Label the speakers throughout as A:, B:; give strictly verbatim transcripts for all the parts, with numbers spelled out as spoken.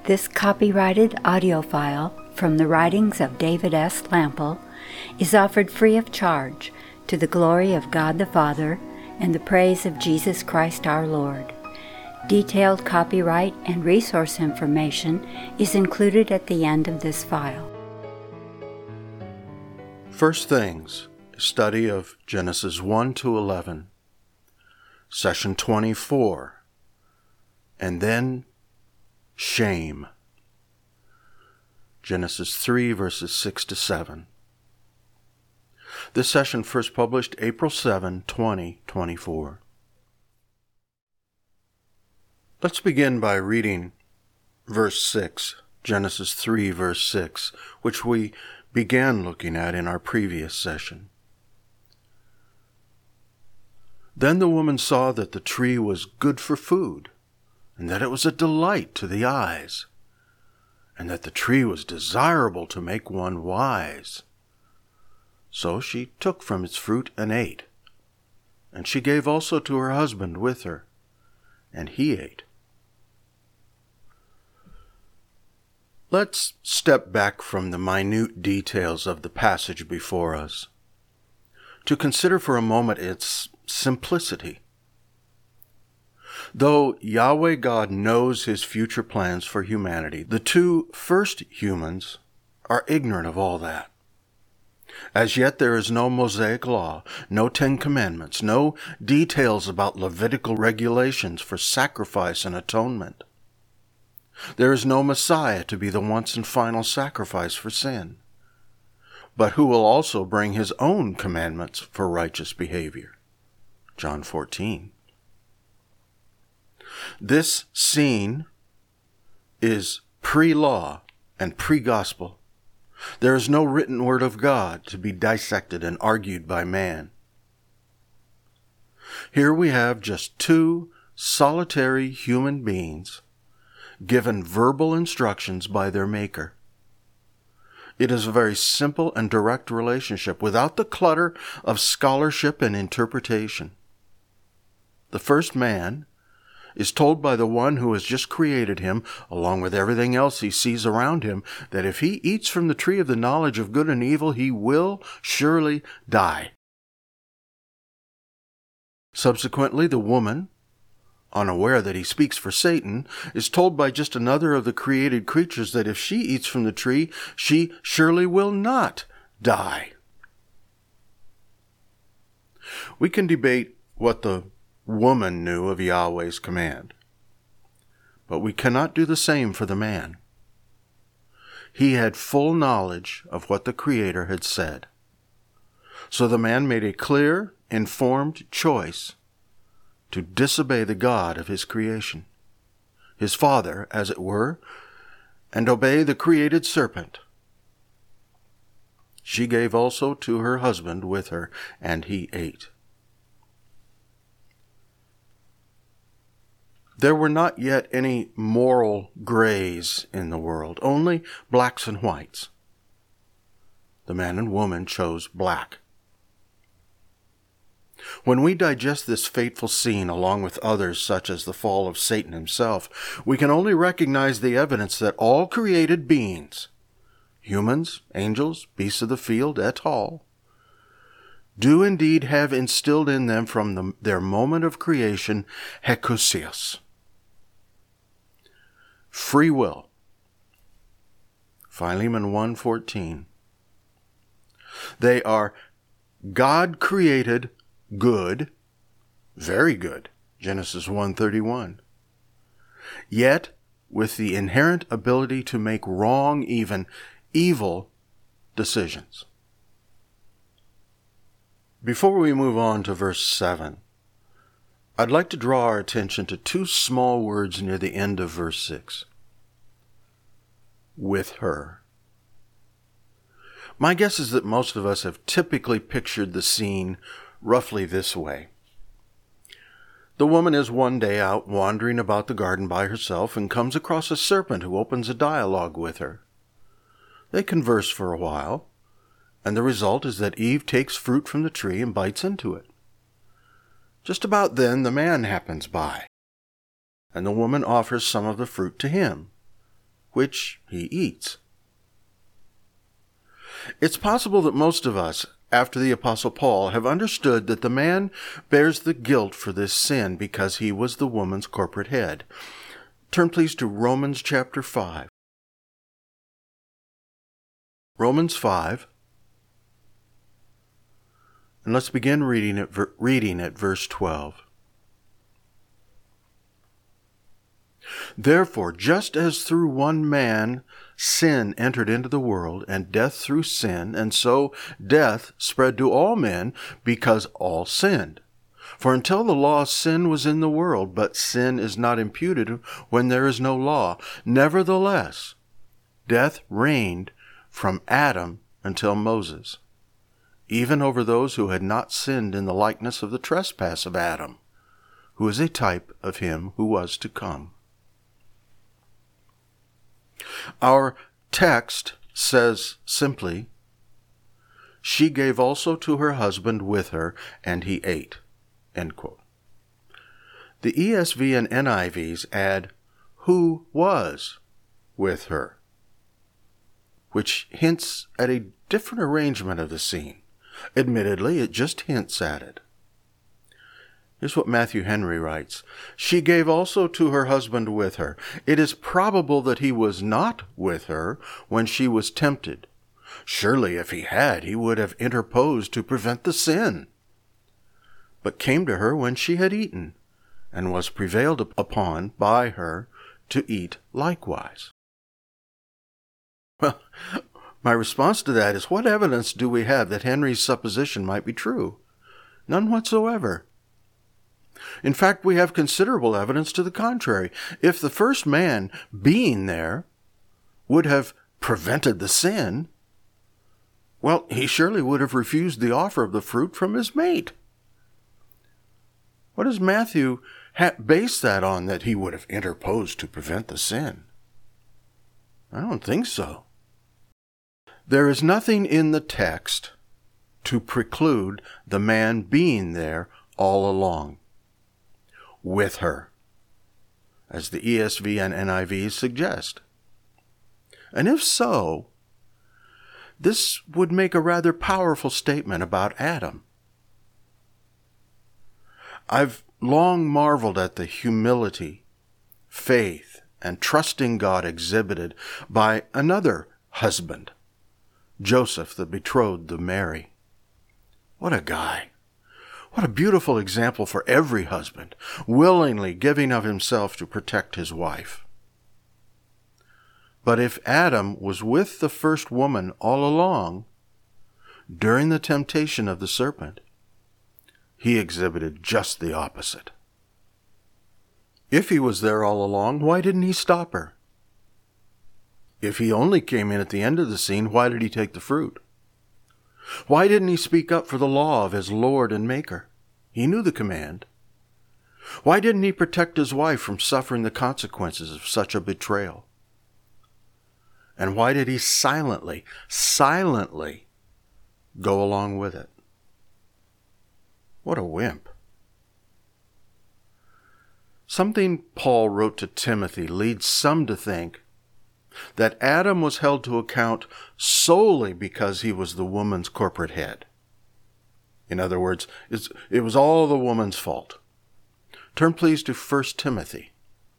A: This copyrighted audio file from the writings of David S. Lample is offered free of charge to the glory of God the Father and the praise of Jesus Christ our Lord. Detailed copyright and resource information is included at the end of this file.
B: First Things, a study of Genesis one to eleven, Session twenty-four, and then shame. Genesis three, verses six to seven. This session first published April seventh, twenty twenty-four. Let's begin by reading verse six, Genesis three, verse six, which we began looking at in our previous session. Then the woman saw that the tree was good for food, and that it was a delight to the eyes, and that the tree was desirable to make one wise. So she took from its fruit and ate, and she gave also to her husband with her, and he ate. Let's step back from the minute details of the passage before us to consider for a moment its simplicity. Though Yahweh God knows his future plans for humanity, the two first humans are ignorant of all that. As yet there is no Mosaic law, no Ten Commandments, no details about Levitical regulations for sacrifice and atonement. There is no Messiah to be the once and final sacrifice for sin, but who will also bring his own commandments for righteous behavior. John fourteen. This scene is pre-law and pre-gospel. There is no written word of God to be dissected and argued by man. Here we have just two solitary human beings given verbal instructions by their Maker. It is a very simple and direct relationship without the clutter of scholarship and interpretation. The first man is told by the one who has just created him, along with everything else he sees around him, that if he eats from the tree of the knowledge of good and evil, he will surely die. Subsequently, the woman, unaware that he speaks for Satan, is told by just another of the created creatures that if she eats from the tree, she surely will not die. We can debate what the woman knew of Yahweh's command, but we cannot do the same for the man. He had full knowledge of what the Creator had said. So the man made a clear, informed choice to disobey the God of his creation, his father, as it were, and obey the created serpent. She gave also to her husband with her, and he ate. There were not yet any moral grays in the world, only blacks and whites. The man and woman chose black. When we digest this fateful scene along with others such as the fall of Satan himself, we can only recognize the evidence that all created beings, humans, angels, beasts of the field, et al., do indeed have instilled in them from the, their moment of creation, hekousios, free will. Philemon one fourteen. They are God-created good, very good, Genesis one thirty-one. Yet, with the inherent ability to make wrong, even evil, decisions. Before we move on to verse seven, I'd like to draw our attention to two small words near the end of verse six. With her. My guess is that most of us have typically pictured the scene roughly this way. The woman is one day out wandering about the garden by herself and comes across a serpent who opens a dialogue with her. They converse for a while, and the result is that Eve takes fruit from the tree and bites into it. Just about then the man happens by, and the woman offers some of the fruit to him. which he eats. It's possible that most of us, after the Apostle Paul, have understood that the man bears the guilt for this sin because he was the woman's corporate head. Turn please to Romans chapter five. Romans five. And let's begin reading at, reading at verse twelve. Therefore, just as through one man sin entered into the world, and death through sin, and so death spread to all men because all sinned. For until the law, sin was in the world, but sin is not imputed when there is no law. Nevertheless, death reigned from Adam until Moses, even over those who had not sinned in the likeness of the trespass of Adam, who is a type of him who was to come. Our text says simply, she gave also to her husband with her, and he ate. End quote. The E S V and N I Vs add, who was with her, which hints at a different arrangement of the scene. Admittedly, it just hints at it. Here's what Matthew Henry writes. She gave also to her husband with her. It is probable that he was not with her when she was tempted. Surely if he had, he would have interposed to prevent the sin, but came to her when she had eaten, and was prevailed upon by her to eat likewise. Well, my response to that is, what evidence do we have that Henry's supposition might be true? None whatsoever. In fact, we have considerable evidence to the contrary. If the first man being there would have prevented the sin, well, he surely would have refused the offer of the fruit from his mate. What does Matthew ha- base that on, that he would have interposed to prevent the sin? I don't think so. There is nothing in the text to preclude the man being there all along with her, as the E S V and N I V suggest. And if so, this would make a rather powerful statement about Adam. I've long marveled at the humility, faith, and trusting God exhibited by another husband, Joseph, the betrothed to Mary. What a guy. What a beautiful example for every husband, willingly giving of himself to protect his wife. But if Adam was with the first woman all along, during the temptation of the serpent, he exhibited just the opposite. If he was there all along, why didn't he stop her? If he only came in at the end of the scene, why did he take the fruit? Why didn't he speak up for the law of his Lord and Maker? He knew the command. Why didn't he protect his wife from suffering the consequences of such a betrayal? And why did he silently, silently go along with it? What a wimp. Something Paul wrote to Timothy leads some to think that Adam was held to account solely because he was the woman's corporate head. In other words, it's, it was all the woman's fault. Turn please to First Timothy.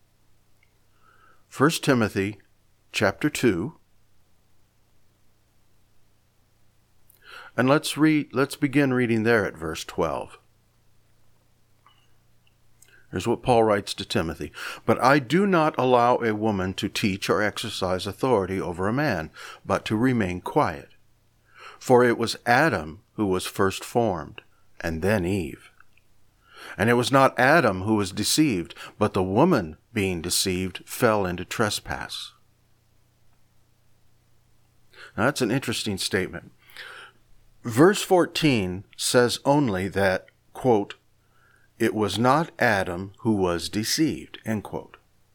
B: First Timothy chapter two. And let's read, let's begin reading there at verse twelve. Here's what Paul writes to Timothy. But I do not allow a woman to teach or exercise authority over a man, but to remain quiet. For it was Adam who was first formed, and then Eve. And it was not Adam who was deceived, but the woman, being deceived, fell into trespass. Now that's an interesting statement. Verse fourteen says only that, quote, it was not Adam who was deceived, end quote.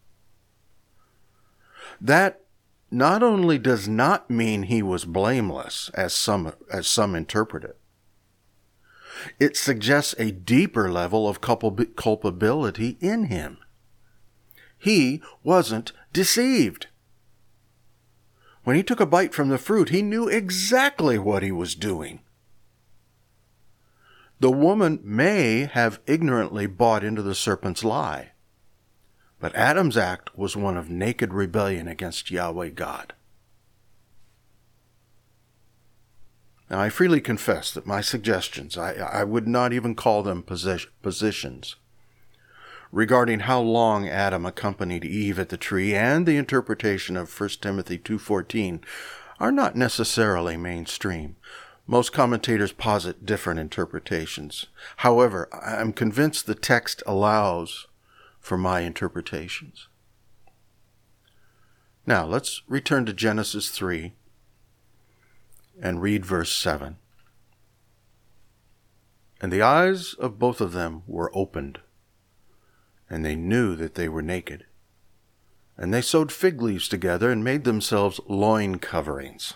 B: That not only does not mean he was blameless, as some, as some interpret it, it suggests a deeper level of culp- culpability in him. He wasn't deceived. When he took a bite from the fruit, he knew exactly what he was doing. The woman may have ignorantly bought into the serpent's lie, but Adam's act was one of naked rebellion against Yahweh God. Now, I freely confess that my suggestions, I, I would not even call them posi- positions, regarding how long Adam accompanied Eve at the tree and the interpretation of First Timothy two fourteen are not necessarily mainstream. Most commentators posit different interpretations. However, I'm convinced the text allows for my interpretations. Now, let's return to Genesis three and read verse seven. And the eyes of both of them were opened, and they knew that they were naked. And they sewed fig leaves together and made themselves loin coverings.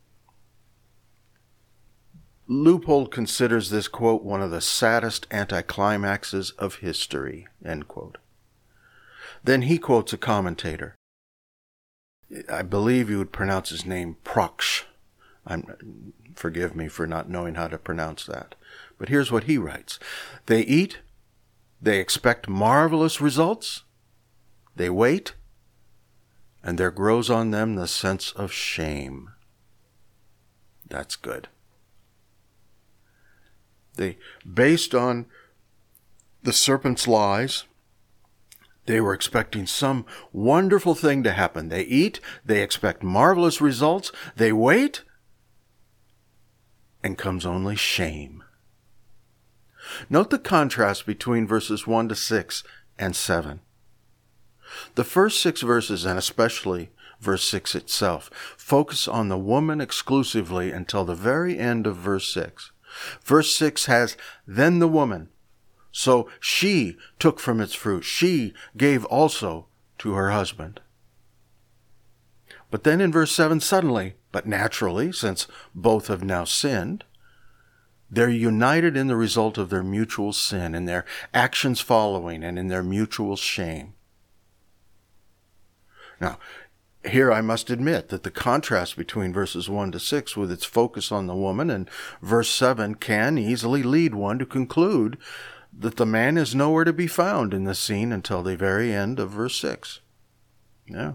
B: Leupold considers this quote one of the saddest anticlimaxes of history, end quote. Then he quotes a commentator. I believe you would pronounce his name Proksch. I'm, forgive me for not knowing how to pronounce that. But here's what he writes. They eat, they expect marvelous results, they wait, and there grows on them the sense of shame. That's good. They, based on the serpent's lies, they were expecting some wonderful thing to happen. They eat, they expect marvelous results, they wait, and comes only shame. Note the contrast between verses one to six and seven. The first six verses, and especially verse six itself, focus on the woman exclusively until the very end of verse six. Verse six has, then the woman. So she took from its fruit. She gave also to her husband. But then in verse seven, suddenly, but naturally, since both have now sinned, they're united in the result of their mutual sin, in their actions following, and in their mutual shame. Now, here I must admit that the contrast between verses one to six with its focus on the woman and verse seven can easily lead one to conclude that the man is nowhere to be found in the scene until the very end of verse six. Yeah.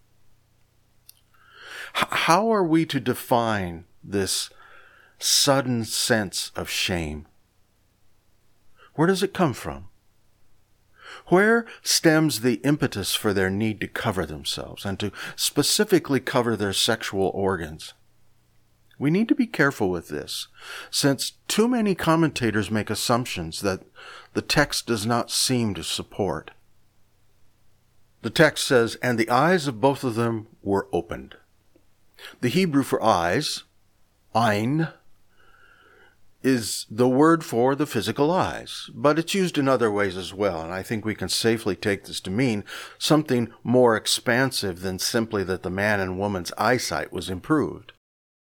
B: H- how are we to define this sudden sense of shame? Where does it come from? Where stems the impetus for their need to cover themselves and to specifically cover their sexual organs? We need to be careful with this, since too many commentators make assumptions that the text does not seem to support. The text says, and the eyes of both of them were opened. The Hebrew for eyes, ein, is the word for the physical eyes, but it's used in other ways as well, and I think we can safely take this to mean something more expansive than simply that the man and woman's eyesight was improved.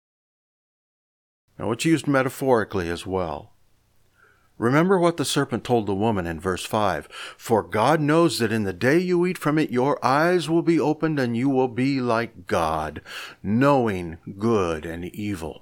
B: Now, it's used metaphorically as well. Remember what the serpent told the woman in verse five, for God knows that in the day you eat from it, your eyes will be opened and you will be like God, knowing good and evil.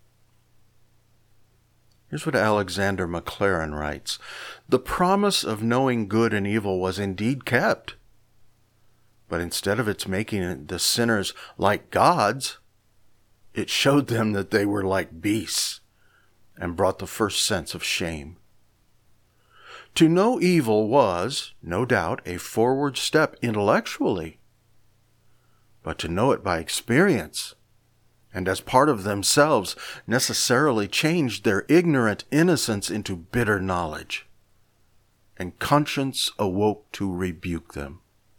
B: Here's what Alexander Maclaren writes. The promise of knowing good and evil was indeed kept, but instead of its making the sinners like gods, it showed them that they were like beasts and brought the first sense of shame. To know evil was, no doubt, a forward step intellectually, but to know it by experience and as part of themselves necessarily changed their ignorant innocence into bitter knowledge, and conscience awoke to rebuke them.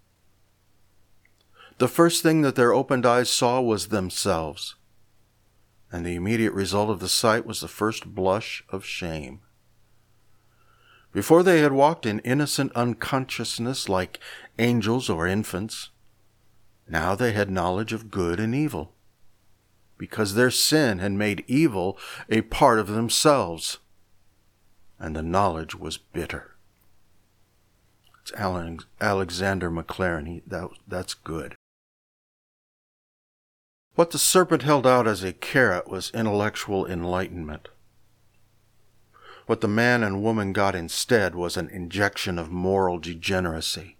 B: The first thing that their opened eyes saw was themselves, and the immediate result of the sight was the first blush of shame. Before they had walked in innocent unconsciousness like angels or infants, now they had knowledge of good and evil, because their sin had made evil a part of themselves, and the knowledge was bitter. It's Alexander Maclaren. He, that, that's good. What the serpent held out as a carrot was intellectual enlightenment. What the man and woman got instead was an injection of moral degeneracy.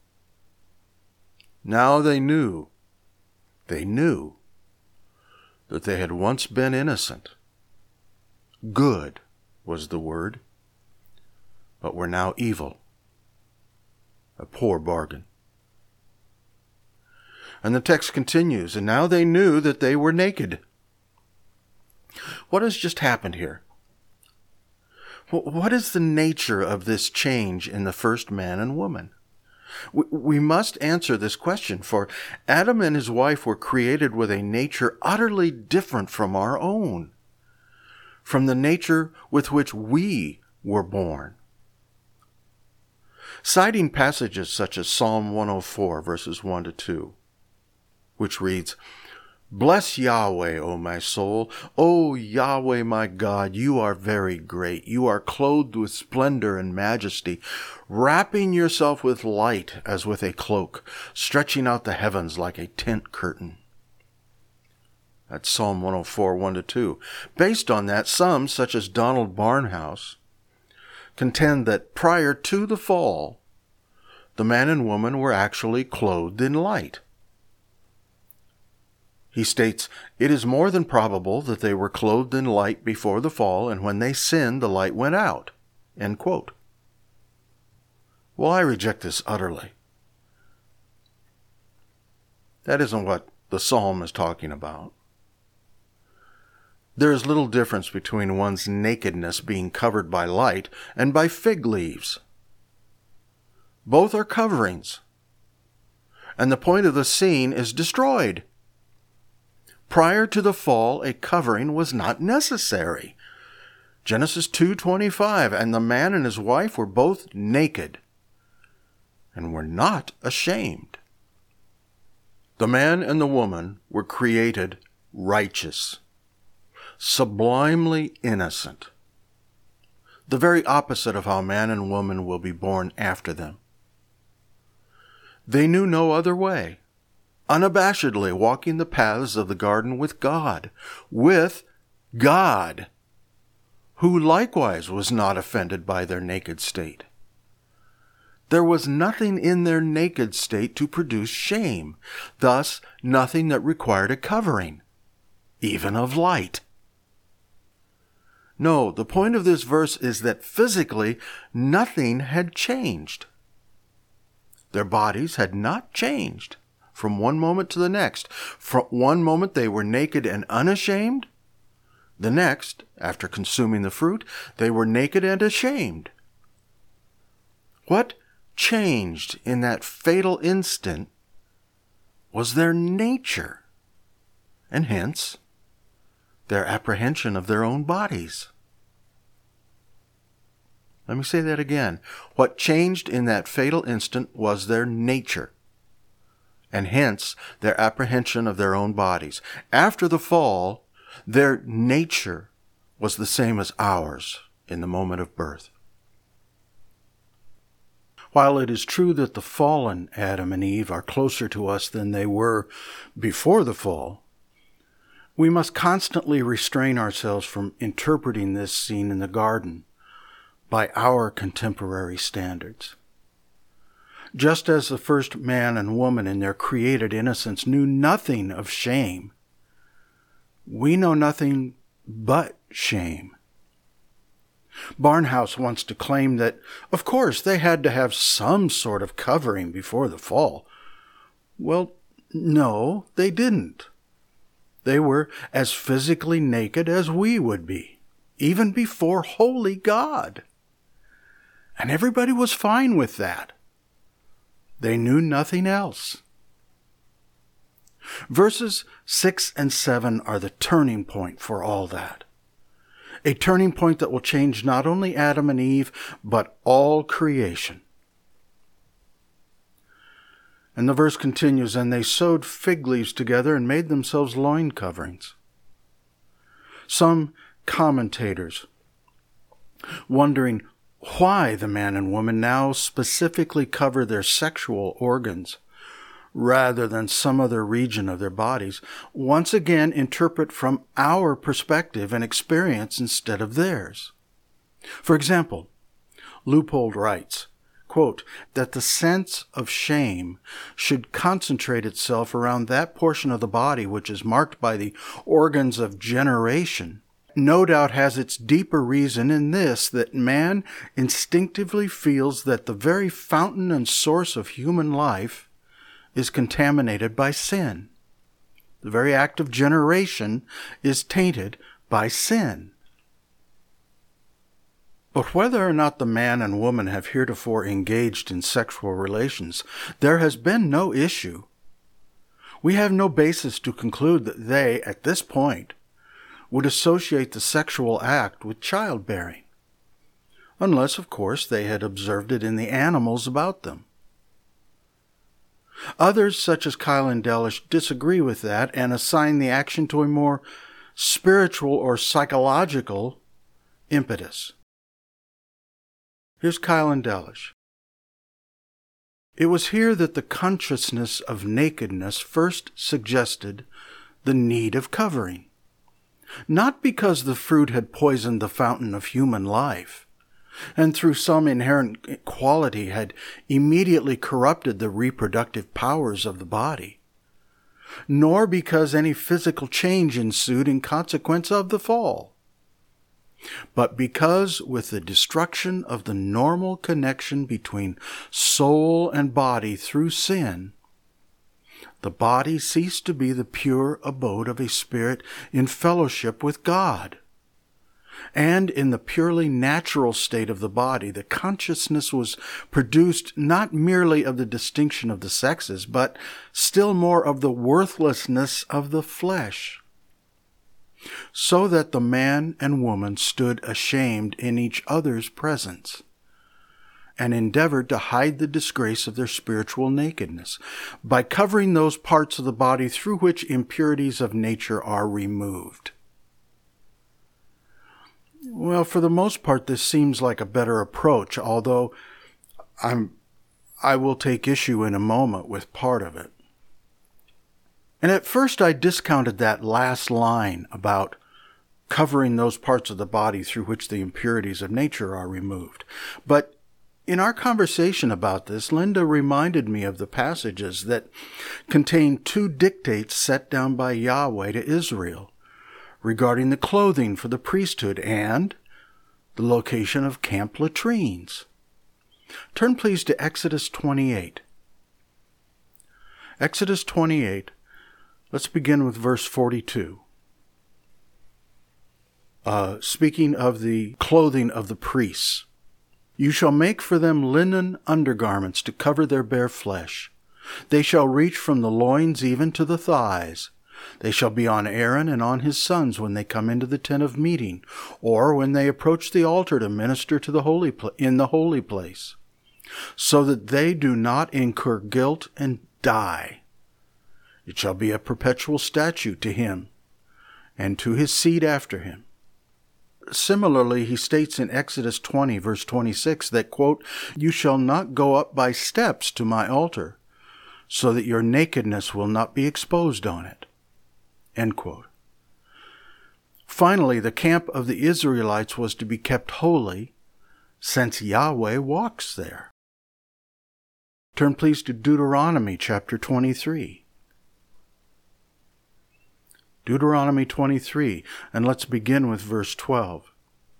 B: Now they knew, they knew that they had once been innocent. Good was the word, but were now evil. A poor bargain. And the text continues, and now they knew that they were naked. What has just happened here? What is the nature of this change in the first man and woman? We must answer this question, for Adam and his wife were created with a nature utterly different from our own, from the nature with which we were born. Citing passages such as Psalm one oh four, verses one to two, which reads, "Bless Yahweh, O my soul. O Yahweh, my God, you are very great. You are clothed with splendor and majesty, wrapping yourself with light as with a cloak, stretching out the heavens like a tent curtain." That's Psalm one oh four, one to two. Based on that, some, such as Donald Barnhouse, contend that prior to the fall, the man and woman were actually clothed in light. He states, "It is more than probable that they were clothed in light before the fall, and when they sinned, the light went out." End quote. Well, I reject this utterly. That isn't what the psalm is talking about. There is little difference between one's nakedness being covered by light and by fig leaves. Both are coverings, and the point of the scene is destroyed. Prior to the fall, a covering was not necessary. Genesis two twenty-five, "And the man and his wife were both naked, and were not ashamed." The man and the woman were created righteous, sublimely innocent, the very opposite of how man and woman will be born after them. They knew no other way, unabashedly walking the paths of the garden with God, with God, who likewise was not offended by their naked state. There was nothing in their naked state to produce shame, thus nothing that required a covering, even of light. No, the point of this verse is that physically nothing had changed. Their bodies had not changed from one moment to the next. From one moment they were naked and unashamed. The next, after consuming the fruit, they were naked and ashamed. What changed in that fatal instant was their nature, and hence their apprehension of their own bodies. Let me say that again. What changed in that fatal instant was their nature, and hence their apprehension of their own bodies. After the fall, their nature was the same as ours in the moment of birth. While it is true that the fallen Adam and Eve are closer to us than they were before the fall, we must constantly restrain ourselves from interpreting this scene in the garden by our contemporary standards. Just as the first man and woman in their created innocence knew nothing of shame, we know nothing but shame. Barnhouse once declaimed that, of course, they had to have some sort of covering before the fall. Well, no, they didn't. They were as physically naked as we would be, even before holy God. And everybody was fine with that. They knew nothing else. Verses six and seven are the turning point for all that. A turning point that will change not only Adam and Eve, but all creation. And the verse continues, "And they sewed fig leaves together and made themselves loin coverings." Some commentators, wondering why the man and woman now specifically cover their sexual organs, rather than some other region of their bodies, once again interpret from our perspective and experience instead of theirs. For example, Leupold writes, quote, that the sense of shame should concentrate itself around that portion of the body which is marked by the organs of generation, no doubt has its deeper reason in this, that man instinctively feels that the very fountain and source of human life is contaminated by sin. The very act of generation is tainted by sin. But whether or not the man and woman have heretofore engaged in sexual relations, there has been no issue. We have no basis to conclude that they, at this point, would associate the sexual act with childbearing, unless, of course, they had observed it in the animals about them. Others, such as Keil and Delitzsch, disagree with that and assign the action to a more spiritual or psychological impetus. Here's Keil and Delitzsch. It was here that the consciousness of nakedness first suggested the need of covering. Not because the fruit had poisoned the fountain of human life, and through some inherent quality had immediately corrupted the reproductive powers of the body, nor because any physical change ensued in consequence of the fall, but because with the destruction of the normal connection between soul and body through sin, the body ceased to be the pure abode of a spirit in fellowship with God. And in the purely natural state of the body, the consciousness was produced not merely of the distinction of the sexes, but still more of the worthlessness of the flesh, so that the man and woman stood ashamed in each other's presence, and endeavored to hide the disgrace of their spiritual nakedness by covering those parts of the body through which impurities of nature are removed. Well, for the most part, this seems like a better approach, although I'm, I will take issue in a moment with part of it. And at first I discounted that last line about covering those parts of the body through which the impurities of nature are removed. But in our conversation about this, Linda reminded me of the passages that contain two dictates set down by Yahweh to Israel regarding the clothing for the priesthood and the location of camp latrines. Turn please to Exodus twenty-eight. Exodus twenty-eight. Let's begin with verse forty-two. Uh, speaking of the clothing of the priests. You shall make for them linen undergarments to cover their bare flesh. They shall reach from the loins even to the thighs. They shall be on Aaron and on his sons when they come into the tent of meeting, or when they approach the altar to minister to the holy pla- in the holy place, so that they do not incur guilt and die. It shall be a perpetual statute to him and to his seed after him. Similarly, he states in Exodus twenty, verse twenty-six, that, quote, you shall not go up by steps to my altar, so that your nakedness will not be exposed on it. End quote. Finally, the camp of the Israelites was to be kept holy, since Yahweh walks there. Turn please to Deuteronomy chapter twenty-three. Deuteronomy twenty-three, and let's begin with verse twelve.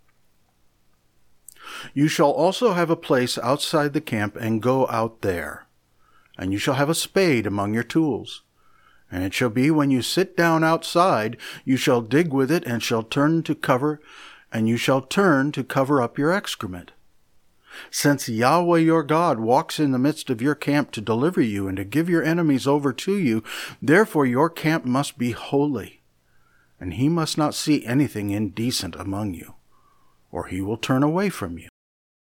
B: You shall also have a place outside the camp, and go out there. And you shall have a spade among your tools. And it shall be, when you sit down outside, you shall dig with it, and shall turn to cover, and you shall turn to cover up your excrement. Since Yahweh your God walks in the midst of your camp to deliver you, and to give your enemies over to you, therefore your camp must be holy. And he must not see anything indecent among you, or he will turn away from you.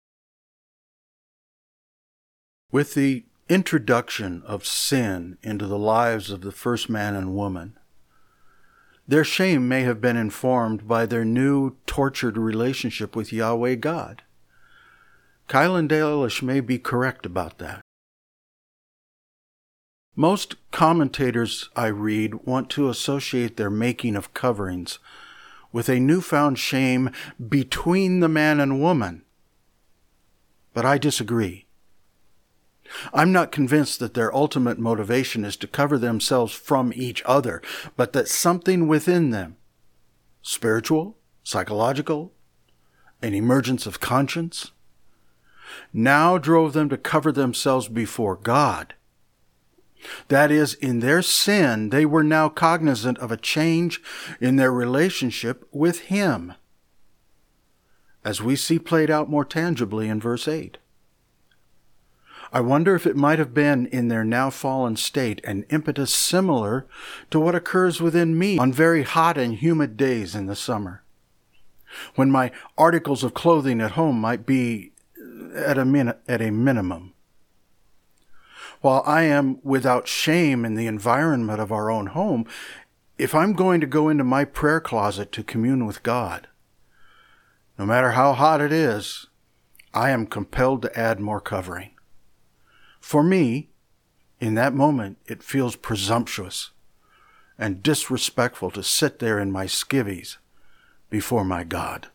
B: With the introduction of sin into the lives of the first man and woman, their shame may have been informed by their new tortured relationship with Yahweh God. Keil and Delitzsch may be correct about that. Most commentators I read want to associate their making of coverings with a newfound shame between the man and woman. But I disagree. I'm not convinced that their ultimate motivation is to cover themselves from each other, but that something within them, spiritual, psychological, an emergence of conscience, now drove them to cover themselves before God. That is, in their sin, they were now cognizant of a change in their relationship with Him, as we see played out more tangibly in verse eight. I wonder if it might have been in their now fallen state an impetus similar to what occurs within me on very hot and humid days in the summer, when my articles of clothing at home might be at a, min- at a minimum. While I am without shame in the environment of our own home, if I'm going to go into my prayer closet to commune with God, no matter how hot it is, I am compelled to add more covering. For me, in that moment, it feels presumptuous and disrespectful to sit there in my skivvies before my God.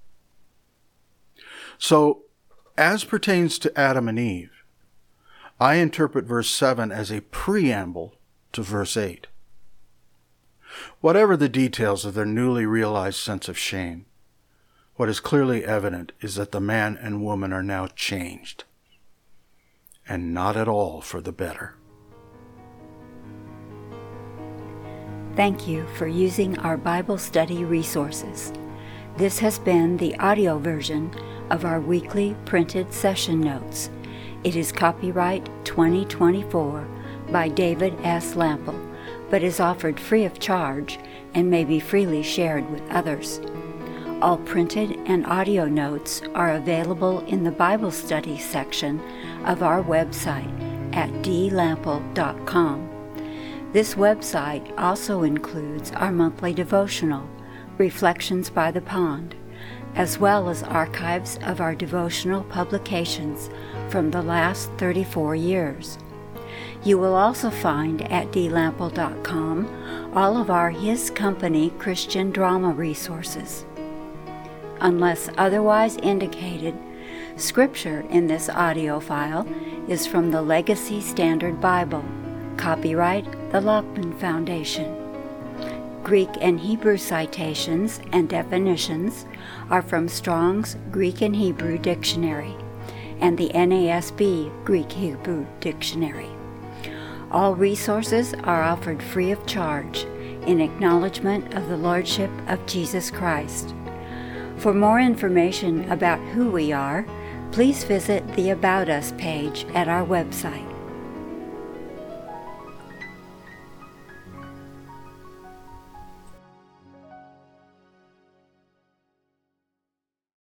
B: So, as pertains to Adam and Eve, I interpret verse seven as a preamble to verse eight. Whatever the details of their newly realized sense of shame, what is clearly evident is that the man and woman are now changed, and not at all for the better.
A: Thank you for using our Bible study resources. This has been the audio version of our weekly printed session notes. It is copyright twenty twenty-four by David S. Lample, but is offered free of charge and may be freely shared with others. All printed and audio notes are available in the Bible study section of our website at d lample dot com. This website also includes our monthly devotional, Reflections by the Pond, as well as archives of our devotional publications from the last thirty-four years. You will also find at d lample dot com all of our His Company Christian drama resources. Unless otherwise indicated, Scripture in this audio file is from the Legacy Standard Bible, copyright the Lockman Foundation. Greek and Hebrew citations and definitions are from Strong's Greek and Hebrew Dictionary and the N A S B Greek-Hebrew Dictionary. All resources are offered free of charge in acknowledgement of the Lordship of Jesus Christ. For more information about who we are, please visit the About Us page at our website.